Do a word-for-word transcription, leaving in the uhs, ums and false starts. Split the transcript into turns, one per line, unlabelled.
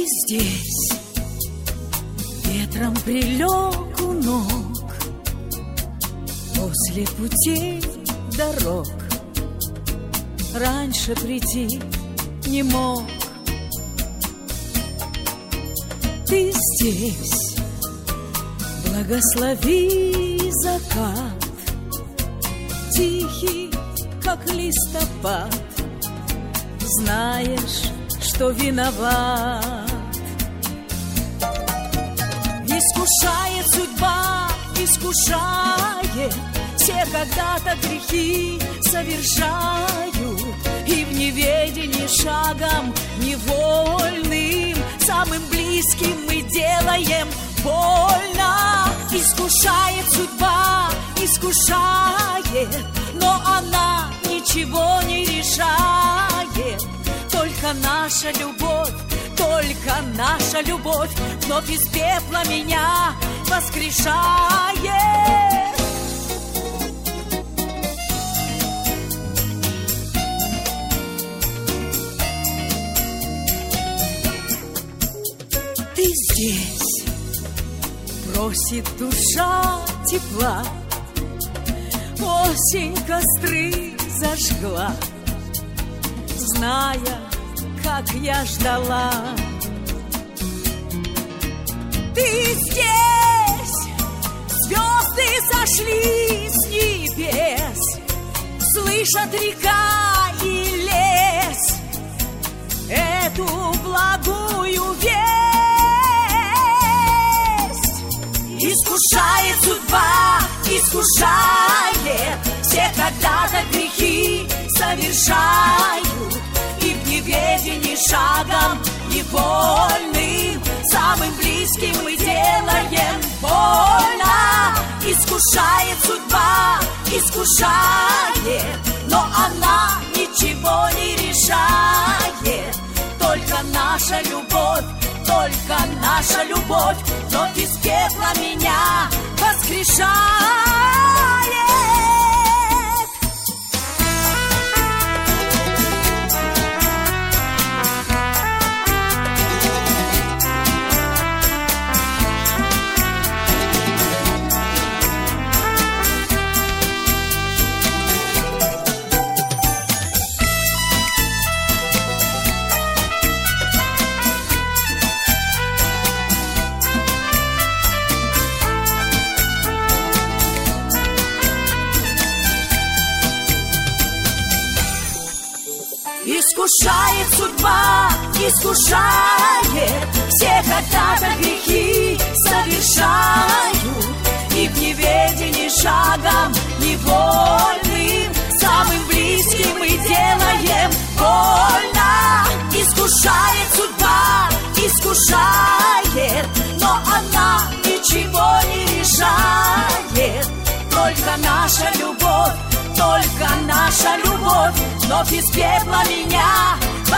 Ты здесь, ветром прилег у ног, после путей дорог раньше прийти не мог. Ты здесь, благослови закат, тихий, как листопад, знаешь, что виноват. Искушает судьба, искушает, все когда-то грехи совершают, и в неведении шагом невольным самым близким мы делаем больно. Искушает судьба, искушает, но она ничего не решает. Только наша любовь, только наша любовь вновь из пепла меня воскрешает. Ты здесь, просит душа тепла, осень костры зажгла, зная, как я ждала. Ты здесь, звезды сошли с небес, слышат река и лес эту благую весть. Искушает судьба, искушает, все когда-то грехи совершают, и в неведении шагом невольным самым близким мы делаем больно. Искушает судьба, искушает, но она ничего не решает. Только наша любовь, только наша любовь вновь из пепла меня воскрешает. Искушает судьба, искушает, все когда-то грехи совершают, и в неведении шагом невольным самым близким мы делаем больно. Искушает судьба, искушает, но она ничего не решает. Только наша любовь, только наша любовь вновь из пепла меня